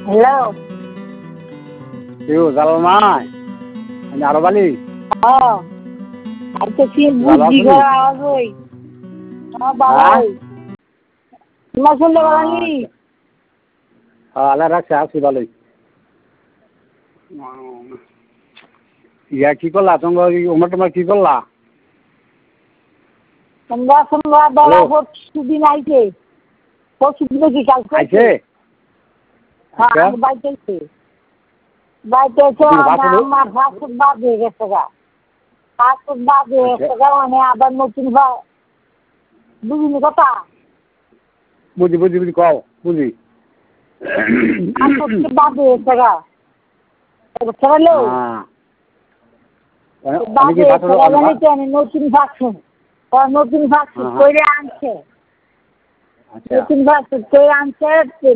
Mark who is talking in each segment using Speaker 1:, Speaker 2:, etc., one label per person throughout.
Speaker 1: Hello.
Speaker 2: কেউ জালাল নাই? আমি আরো বালি।
Speaker 1: আচ্ছা কি বুদ্ধি করে আওয়াজ হই। বাবাই তোমার শুনতে পারি।
Speaker 2: আল্লাহ রাখছে আছি ভালোই। ইয়া কি করলা তোমার কি করলা?
Speaker 1: তোমরা বেলা পরশুদিন আইছে। পরশুদিন কি কালকে
Speaker 2: আইছে?
Speaker 1: হ্যাঁ বাইতে বাইতে আমার ফাঁসুদ বাদ হয়ে গেছে গা। ফাঁসুদ বাদ হয়ে গেছে গা মানে আবার নতুন বুঝিনি কথা।
Speaker 2: বুঝি কও বুঝি।
Speaker 1: ফাঁসুদ বাদ হয়ে গেছে গা। ছেড়েলো বাদ হয়ে গেছে গা মানে নতুন ফাঁসুদ করে আনছে। নতুন ফাঁসুদ করে আনছে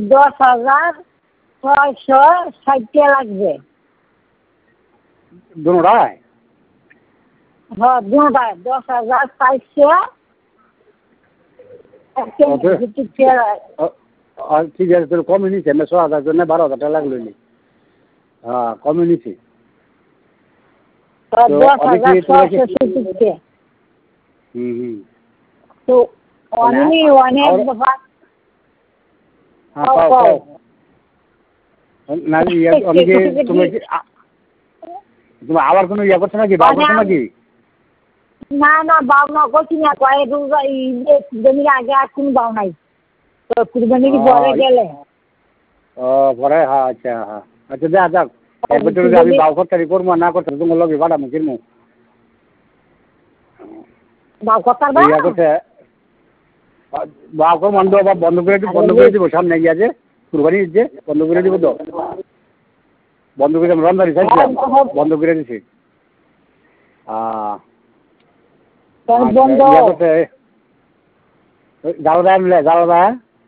Speaker 1: 10,660 লাগবে।
Speaker 2: দুটায়?
Speaker 1: হ্যাঁ দুটায় 10,500।
Speaker 2: ঠিক আছে তোর কমে নিচ্ছে 6,000 জন্য 12,000 টাকা লাগলো। হ্যাঁ কমে নিচ্ছে।
Speaker 1: 10,660 তো অনেক
Speaker 2: তোমার আবার কোনো ইয়া করছো নাকি? বাবা করছো নাকি?
Speaker 1: না বাবা করছি না। কুরবানির আগে আর কোনো বাউ নাই। তো কুরবানির পরে গেলে
Speaker 2: পরে হ্যাঁ আচ্ছা হ্যাঁ আচ্ছা যাক এর ভিতরে আমি বাউ করতে করবো না করতে তোমার লগে পাঠাবো কিনবো।
Speaker 1: বাউ করতার
Speaker 2: ইয়া করতে বাউ কর বন্ধ করে দিব সামনে গিয়ে আছে কুরবানি যে বন্ধ করে দিব তো। বন্ধ করে রমজানি চাইছিলাম বন্ধ করে দিছি। জালাদা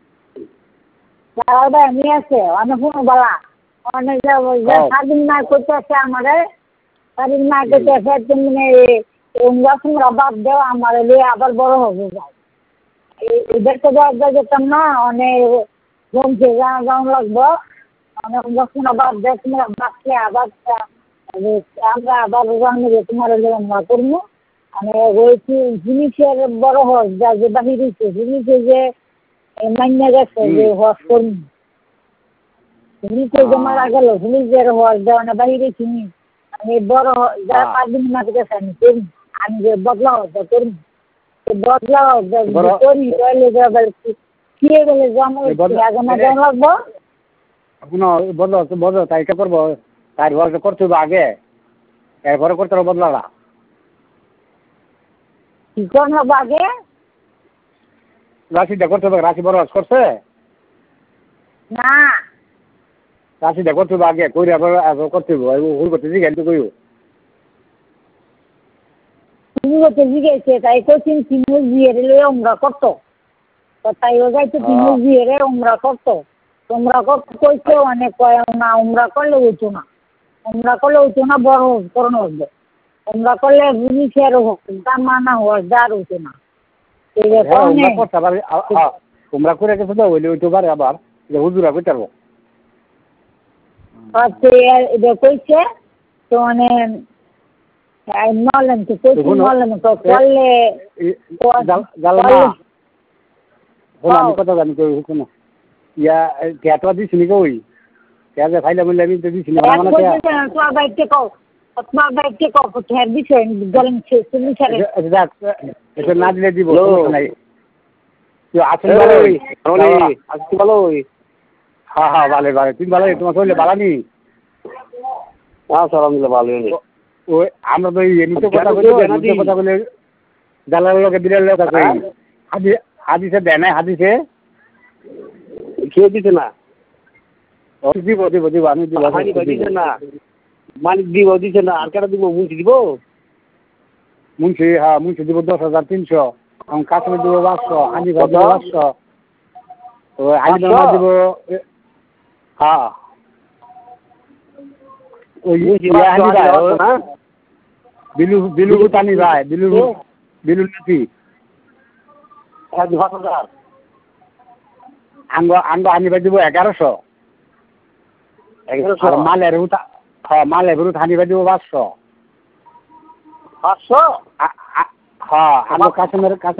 Speaker 1: এমনি আছে অনেক বলা অনেক স্বাধীন না করতেছে আমাদের স্বাধীন না করতেছে তুমি তোমরা বাদ দেও আমার আবার বড় হবে যায় এদেরকে যেতাম না অনেক জমছে জানা লাগবো অনেক বাদ দেয় তোমরা বাঁচলে আবার আমরা আবার তোমার আমরা করবো মানে ওই জিনিসের বড় হস যা যে বাহির হয়েছে জিনিসে যে মান্য গেছে যে হস করবো জিনিসে যে মারা গেল জিনিসের হস দেওয়া না বাহিরে চিনি আমি বড় যারা 5 দিন মাঝে গেছে আমি করি আমি যে বদলা হস করবো বদলা করি ফিরে গেলে জমা লাগবো
Speaker 2: বদল তাইটা করবো তাই করতে হবে আগে এরপরে করতে হবে বদলাটা
Speaker 1: কি করবো আগে
Speaker 2: রাশিটা করতে হবে। রাশি বড় করছে
Speaker 1: না
Speaker 2: রাশিটা করতে হবে আগে কইরা করতে হবে ভুল করতে জিজ্ঞাসা তো কইও
Speaker 1: তুমি করতে জিজ্ঞাসা তাই কোচিং তিনু দিয়ে রে আমরা করতো তাই ও যাইতো তিনু দিয়ে রে আমরা করতো তোমরা কইছো অনেক কয় না আমরা করলে হইতো না আমরা করলে হইতো না বড় করোনা হবে আমরা করলে জিনিসের দাম মানা হওয়ার যার হইতো না
Speaker 2: তোমরা করে গেছো তো হইলে হইতে পারে আবার হুজুরা কই পারবো
Speaker 1: এটা কইছে তো মানে নলেন তো কইছি নলেন তো করলে
Speaker 2: আমি কথা জানি কই কোনো ইয়া কেটরা দিছি নি কই কেটে ফাইলা বললে আমি তো দিছি না মানে
Speaker 1: তোমার বাইতে কও তোমার বাইতে কও হের দিছে গলেন তুমি ছাড়ে
Speaker 2: এটা না দিলে দিব নাই আসল ভালো হ্যাঁ ভালো তুমি ভালো তোমার চললে ভালো নি ভালো ওই আমরা তো এমনিতে কথা বলে জালার লোকে বিড়াল লোক আছে হাদিসে দেয় নাই হাদিসে
Speaker 3: কেউ দিছে না
Speaker 2: দিব আমি
Speaker 3: দিছে না মালিক দিছে না আর কেন দিব মুন্সি দিব
Speaker 2: মুন্সি হ্যাঁ মুন্সি দিব 10,300 কাশ্মীর দিব 500 হানিফা দিব 500 ওই হানিফা দিব হ্যাঁ ওই হানিফা বিলু তানি ভাই বিলু নাতি আঙ্গ হানিফা দিব 1100 আর মালের উঠা হ্যাঁ মালের উঠা হানিবা দিব 500
Speaker 3: 500
Speaker 2: হ্যাঁ আমার কাস্টমার